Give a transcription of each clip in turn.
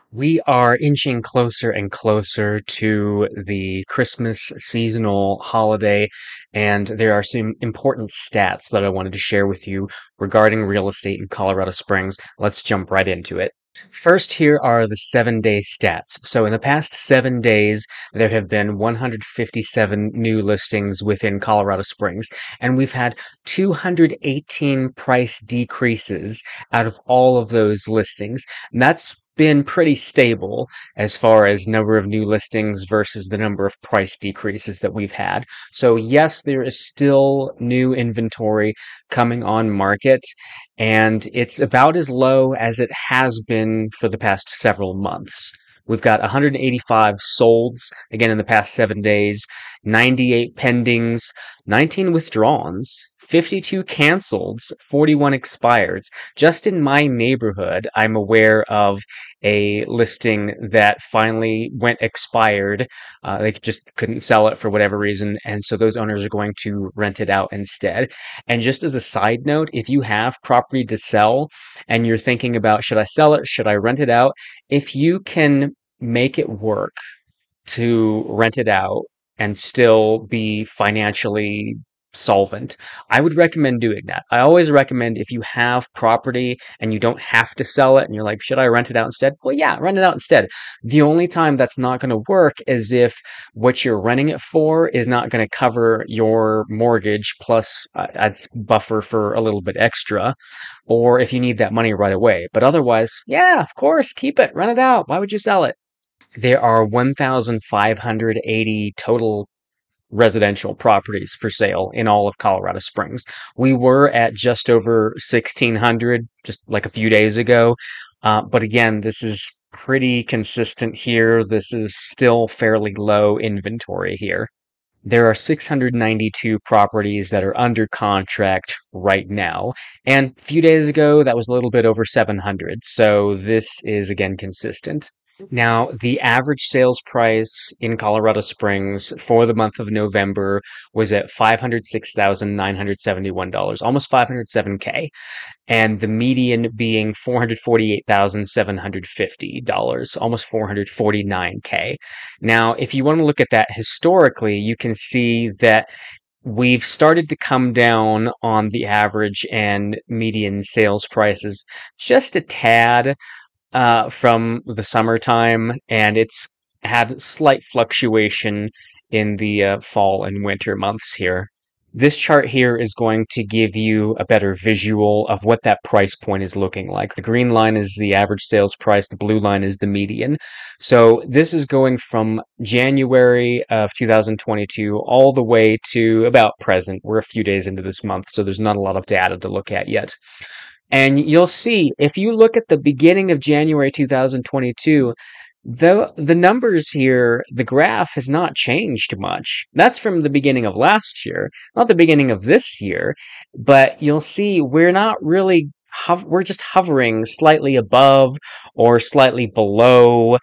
We are inching closer and closer to the Christmas seasonal holiday, and there are some important stats that I wanted to share with you regarding real estate in Colorado Springs. Let's jump right into it. First, here are the 7-day stats. So, in the past 7 days, there have been 157 new listings within Colorado Springs, and we've had 218 price decreases out of all of those listings. And that's been pretty stable as far as number of new listings versus the number of price decreases that we've had. So yes, there is still new inventory coming on market, and it's about as low as it has been for the past several months. We've got 185 solds again in the past 7 days, 98 pendings, 19 withdrawals, 52 canceleds, 41 expireds. Just in my neighborhood, I'm aware of a listing that finally went expired. They just couldn't sell it for whatever reason, and so those owners are going to rent it out instead. And just as a side note, if you have property to sell and you're thinking about should I sell it, should I rent it out, if you can make it work to rent it out and still be financially solvent, I would recommend doing that. I always recommend if you have property and you don't have to sell it and you're like, should I rent it out instead? Well, yeah, rent it out instead. The only time that's not going to work is if what you're renting it for is not going to cover your mortgage plus adds buffer for a little bit extra, or if you need that money right away. But otherwise, yeah, of course, keep it, rent it out. Why would you sell it? There are 1,580 total residential properties for sale in all of Colorado Springs. We were at just over 1,600 just like a few days ago. But again, this is pretty consistent here. This is still fairly low inventory here. There are 692 properties that are under contract right now. And a few days ago, that was a little bit over 700. So this is again consistent. Now, the average sales price in Colorado Springs for the month of November was at $506,971, almost 507K, and the median being $448,750, almost 449K. Now, if you want to look at that historically, you can see that we've started to come down on the average and median sales prices just a tad from the summertime, and it's had slight fluctuation in the fall and winter months here. This chart here is going to give you a better visual of what that price point is looking like. The green line is the average sales price, the blue line is the median. So this is going from January of 2022 all the way to about present. We're a few days into this month, so there's not a lot of data to look at yet. And you'll see if you look at the beginning of January 2022, the numbers here, the graph has not changed much. That's from the beginning of last year, not the beginning of this year, but you'll see we're not really we're just hovering slightly above or slightly below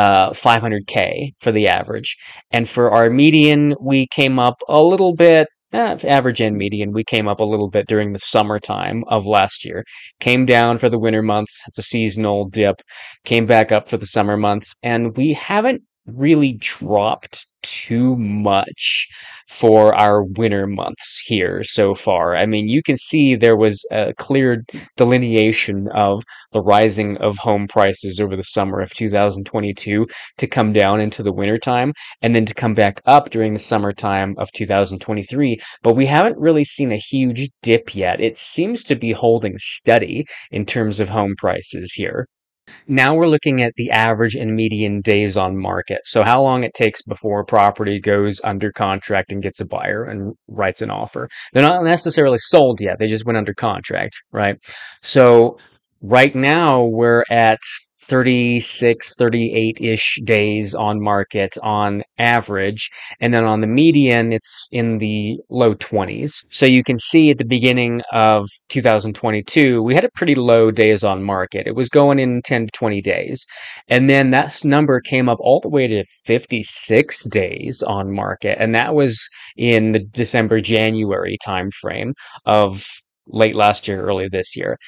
500K for the average. And for our median, we came up a little bit. Average and median, we came up a little bit during the summertime of last year. Came down for the winter months. It's a seasonal dip. Came back up for the summer months. And we haven't really dropped too much for our winter months here so far. I mean, you can see there was a clear delineation of the rising of home prices over the summer of 2022 to come down into the wintertime and then to come back up during the summertime of 2023. But we haven't really seen a huge dip yet. It seems to be holding steady in terms of home prices here. Now we're looking at the average and median days on market. So how long it takes before a property goes under contract and gets a buyer and writes an offer. They're not necessarily sold yet. They just went under contract, right? So right now we're at 36, 38-ish days on market on average. And then on the median, it's in the low 20s. So you can see at the beginning of 2022, we had a pretty low days on market. It was going in 10 to 20 days. And then that number came up all the way to 56 days on market. And that was in the December, January timeframe of late last year, early this year.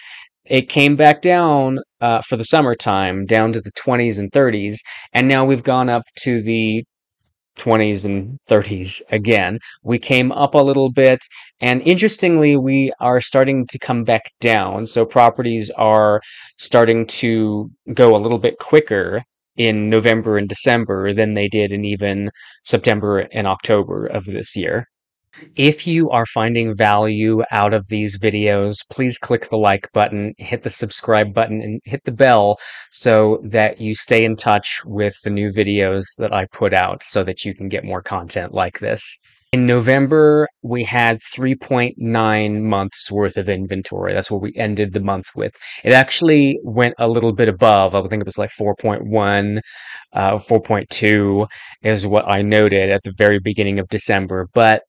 it came back down for the summertime, down to the 20s and 30s, and now we've gone up to the 20s and 30s again. We came up a little bit, and interestingly, we are starting to come back down. So properties are starting to go a little bit quicker in November and December than they did in even September and October of this year. If you are finding value out of these videos, please click the like button, hit the subscribe button, and hit the bell so that you stay in touch with the new videos that I put out so that you can get more content like this. In November, we had 3.9 months worth of inventory. That's what we ended the month with. It actually went a little bit above. I think it was like 4.1, 4.2 is what I noted at the very beginning of December. But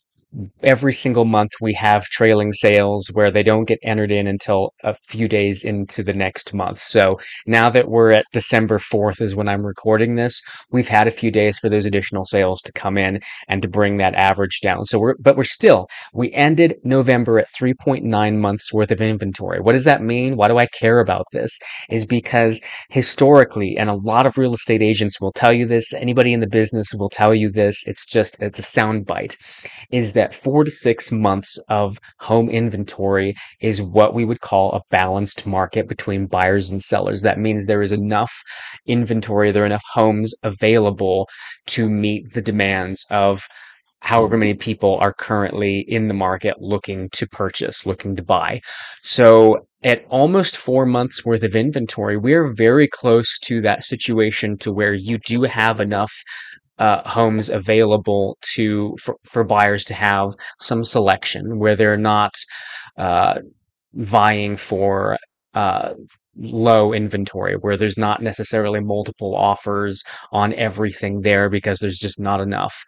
every single month we have trailing sales where they don't get entered in until a few days into the next month. So now that we're at December 4th is when I'm recording this, we've had a few days for those additional sales to come in and to bring that average down. So we ended November at 3.9 months worth of inventory. What does that mean? Why do I care about this? Is because historically, and a lot of real estate agents will tell you this, anybody in the business will tell you this, it's a sound bite, is that 4 to 6 months of home inventory is what we would call a balanced market between buyers and sellers. That means there is enough inventory, there are enough homes available to meet the demands of however many people are currently in the market looking to purchase, looking to buy. So at almost 4 months worth of inventory, we're very close to that situation to where you do have enough homes available for buyers to have some selection where they're not uh, vying for uh, low inventory, where there's not necessarily multiple offers on everything there because there's just not enough.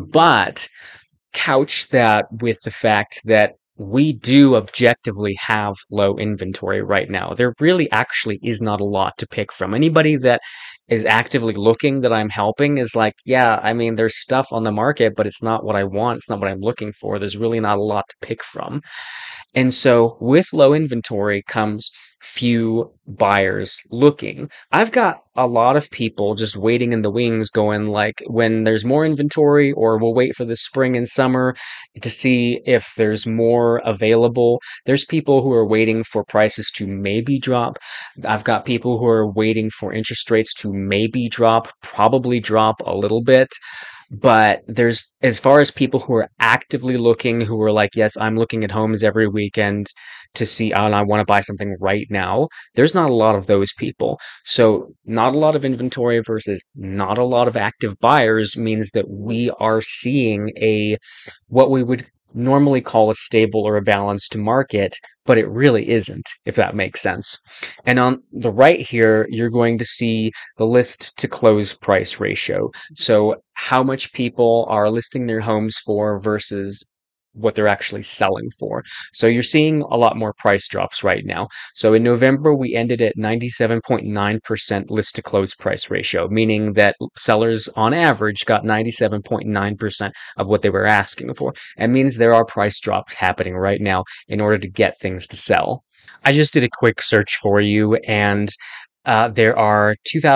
But couch that with the fact that we do objectively have low inventory right now. There really actually is not a lot to pick from. Anybody that is actively looking that I'm helping is like, yeah, I mean, there's stuff on the market, but it's not what I want. It's not what I'm looking for. There's really not a lot to pick from. And so with low inventory comes few buyers looking. I've got a lot of people just waiting in the wings going like when there's more inventory or we'll wait for the spring and summer to see if there's more available. There's people who are waiting for prices to maybe drop. I've got people who are waiting for interest rates to maybe drop, probably drop a little bit. But there's, as far as people who are actively looking, who are like, yes, I'm looking at homes every weekend to see, oh, and I want to buy something right now, there's not a lot of those people. So, not a lot of inventory versus not a lot of active buyers means that we are seeing what we would normally call a stable or a balanced market, but it really isn't, if that makes sense. And on the right here, you're going to see the list to close price ratio. So how much people are listing their homes for versus what they're actually selling for. So you're seeing a lot more price drops right now. So in November, we ended at 97.9% list to close price ratio, meaning that sellers on average got 97.9% of what they were asking for. It means there are price drops happening right now in order to get things to sell. I just did a quick search for you, and there are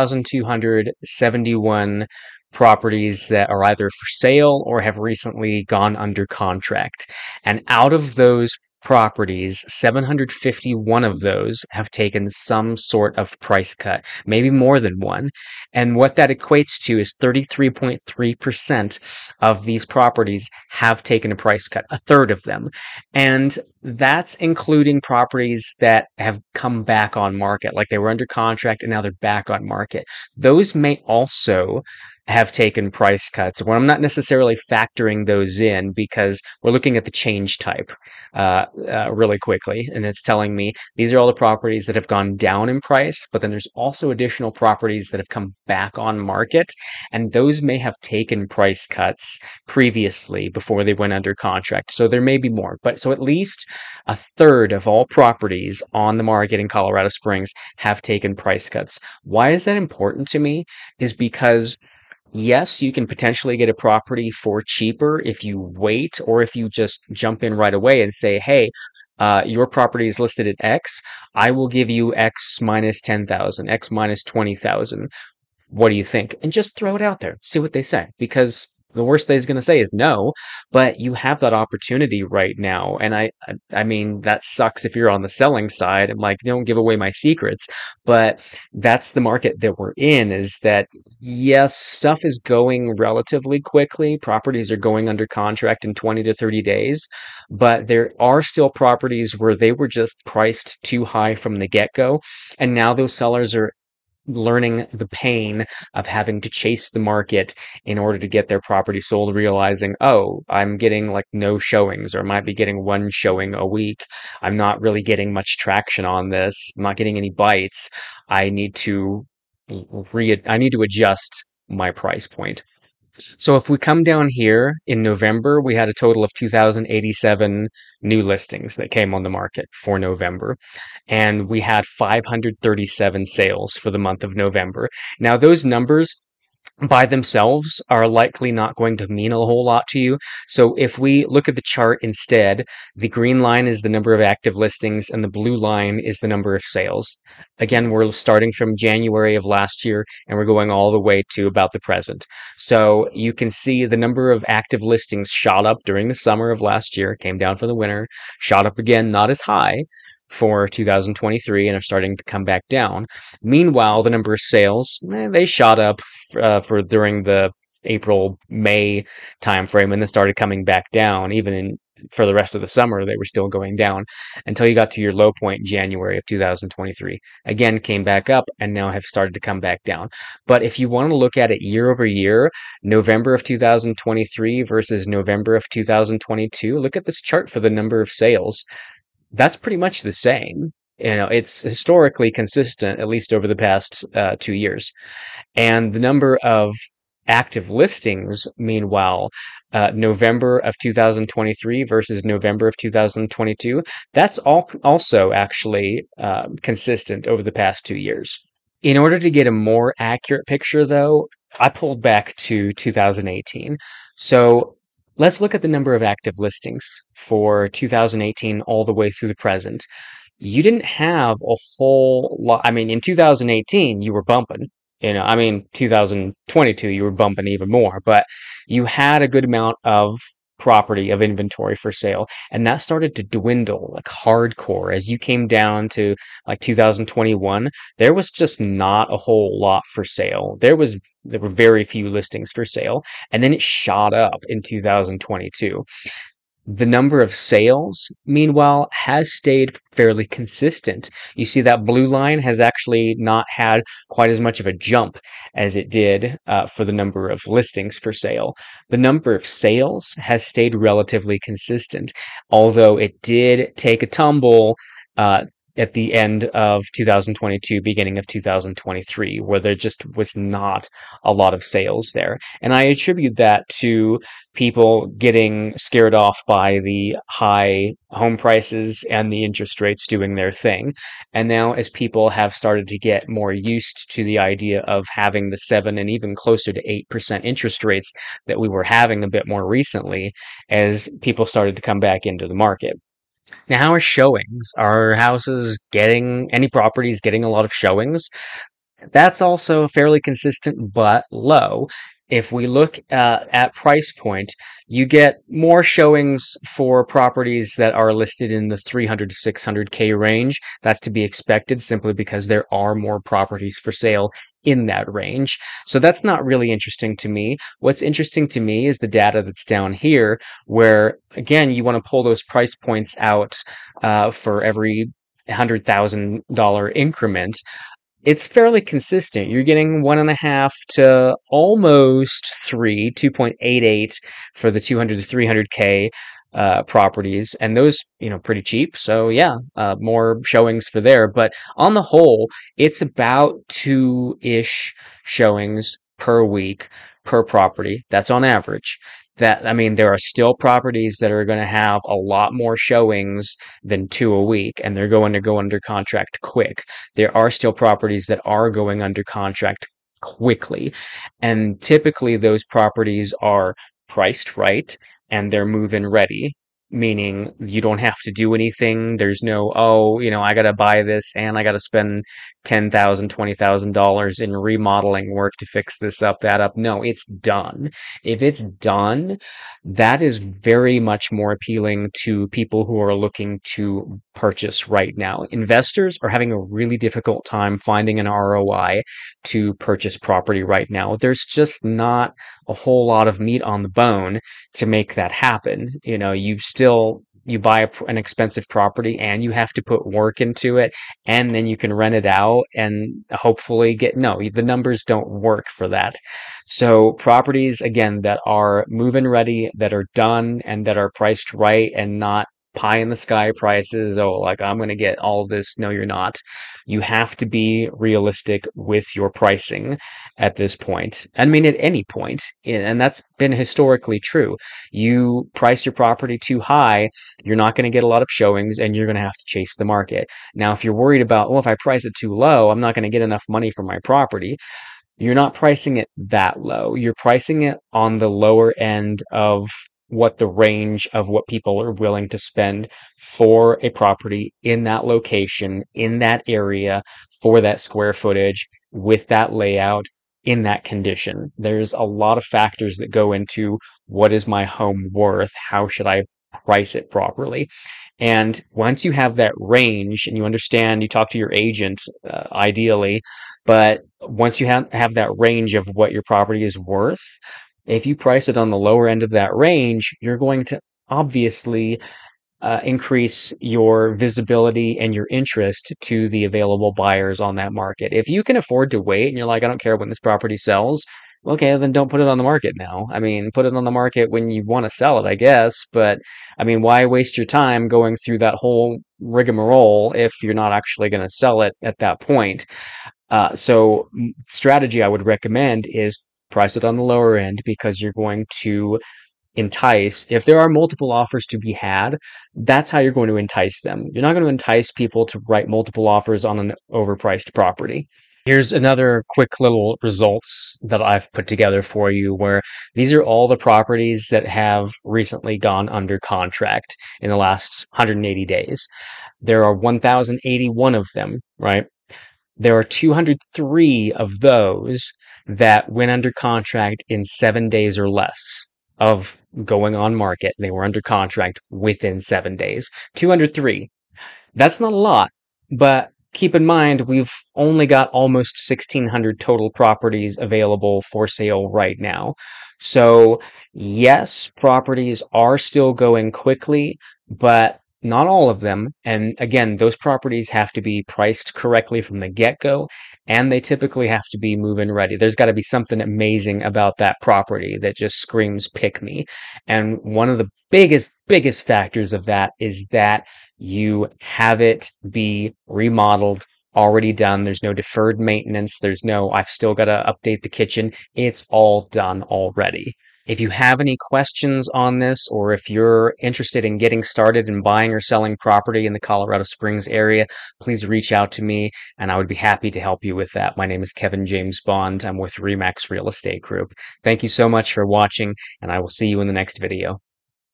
2,271 properties that are either for sale or have recently gone under contract. And out of those properties, 751 of those have taken some sort of price cut, maybe more than one. And what that equates to is 33.3% of these properties have taken a price cut, a third of them. And that's including properties that have come back on market, like they were under contract and now they're back on market. Those may also have taken price cuts. Well, I'm not necessarily factoring those in because we're looking at the change type really quickly, and it's telling me these are all the properties that have gone down in price, but then there's also additional properties that have come back on market, and those may have taken price cuts previously before they went under contract. So there may be more, but so at least a third of all properties on the market in Colorado Springs have taken price cuts. Why is that important to me? Is because yes, you can potentially get a property for cheaper if you wait or if you just jump in right away and say, hey, your property is listed at X. I will give you X minus 10,000, X minus 20,000. What do you think? And just throw it out there. See what they say. Because the worst they's going to say is no, but you have that opportunity right now. And I mean, that sucks if you're on the selling side. I'm like, don't give away my secrets. But that's the market that we're in, is that yes, stuff is going relatively quickly. Properties are going under contract in 20 to 30 days, but there are still properties where they were just priced too high from the get-go. And now those sellers are learning the pain of having to chase the market in order to get their property sold, realizing, oh, I'm getting like no showings, or I might be getting one showing a week. I'm not really getting much traction on this. I'm not getting any bites. I need to I need to adjust my price point. So if we come down here in November, we had a total of 2,087 new listings that came on the market for November, and we had 537 sales for the month of November. Now, those numbers by themselves are likely not going to mean a whole lot to you. So if we look at the chart instead, the green line is the number of active listings and the blue line is the number of sales. Again, we're starting from January of last year and we're going all the way to about the present. So you can see the number of active listings shot up during the summer of last year, came down for the winter, shot up again, not as high for 2023, and are starting to come back down. Meanwhile, the number of sales, they shot up for during the April, May timeframe, and then started coming back down. Even for the rest of the summer, they were still going down until you got to your low point in January of 2023. Again, came back up and now have started to come back down. But if you want to look at it year over year, November of 2023 versus November of 2022, look at this chart for the number of sales. That's pretty much the same. It's historically consistent, at least over the past 2 years. And the number of active listings, meanwhile, November of 2023 versus November of 2022, that's also actually consistent over the past 2 years. In order to get a more accurate picture, though, I pulled back to 2018. So let's look at the number of active listings for 2018 all the way through the present. You didn't have a whole lot. I mean, in 2018, you were bumping. 2022, you were bumping even more, but you had a good amount of property of inventory for sale, and that started to dwindle like hardcore as you came down to like 2021. There was just not a whole lot for sale. There were very few listings for sale, and then it shot up in 2022. The number of sales, meanwhile, has stayed fairly consistent. You see that blue line has actually not had quite as much of a jump as it did for the number of listings for sale. The number of sales has stayed relatively consistent, although it did take a tumble at the end of 2022, beginning of 2023, where there just was not a lot of sales there. And I attribute that to people getting scared off by the high home prices and the interest rates doing their thing. And now, as people have started to get more used to the idea of having the 7 and even closer to 8% interest rates that we were having a bit more recently, as people started to come back into the market. Now, how are showings? Are houses getting any properties getting a lot of showings? That's also fairly consistent but low. If we look at price point, you get more showings for properties that are listed in the 300 to 600K range. That's to be expected simply because there are more properties for sale in that range. So that's not really interesting to me. What's interesting to me is the data that's down here, where again, you want to pull those price points out for every $100,000 increment. It's fairly consistent. You're getting 1.5 to almost 3, 2.88 for the 200 to 300K properties, and those, pretty cheap. So yeah, more showings for there. But on the whole, it's about 2-ish showings per week per property. That's on average. I mean, there are still properties that are going to have a lot more showings than 2 a week, and they're going to go under contract quick. There are still properties that are going under contract quickly, and typically those properties are priced right and they're move-in ready. meaning you don't have to do anything. There's no, oh, I got to buy this and I got to spend $10,000, $20,000 in remodeling work to fix this up, that up. No, it's done. If it's done, that is very much more appealing to people who are looking to purchase right now. Investors are having a really difficult time finding an ROI to purchase property right now. There's just not a whole lot of meat on the bone to make that happen. You buy an expensive property and you have to put work into it, and then you can rent it out and hopefully no, the numbers don't work for that. So properties, again, that are move-in ready, that are done, and that are priced right and not pie in the sky prices. Oh, like I'm going to get all this. No, you're not. You have to be realistic with your pricing at this point. I mean, at any point, and that's been historically true. You price your property too high, you're not going to get a lot of showings and you're going to have to chase the market. Now, if you're worried about, well, if I price it too low, I'm not going to get enough money for my property, you're not pricing it that low. You're pricing it on the lower end of what the range of what people are willing to spend for a property in that location, in that area, for that square footage, with that layout, in that condition. There's a lot of factors that go into what is my home worth? How should I price it properly? And once you have that range and you understand, you talk to your agent, ideally, but once you have that range of what your property is worth, if you price it on the lower end of that range, you're going to obviously increase your visibility and your interest to the available buyers on that market. If you can afford to wait and you're like, I don't care when this property sells, okay, then don't put it on the market now. I mean, put it on the market when you want to sell it, I guess. But I mean, why waste your time going through that whole rigmarole if you're not actually going to sell it at that point? Strategy I would recommend is price it on the lower end because you're going to entice, if there are multiple offers to be had, that's how you're going to entice them. You're not going to entice people to write multiple offers on an overpriced property. Here's another quick little results that I've put together for you where these are all the properties that have recently gone under contract in the last 180 days. There are 1,081 of them, right? There are 203 of those that went under contract in 7 days or less of going on market. They were under contract within 7 days. 203. That's not a lot, but keep in mind we've only got almost 1,600 total properties available for sale right now. So, yes, properties are still going quickly, but not all of them. And again, those properties have to be priced correctly from the get-go, and they typically have to be move-in ready. There's got to be something amazing about that property that just screams pick me. And one of the biggest factors of that is that you have it be remodeled, already done. There's no deferred maintenance. There's no, I've still got to update the kitchen. It's all done already. If you have any questions on this, or if you're interested in getting started in buying or selling property in the Colorado Springs area, please reach out to me and I would be happy to help you with that. My name is Kevin James Bond. I'm with Remax Real Estate Group. Thank you so much for watching, and I will see you in the next video.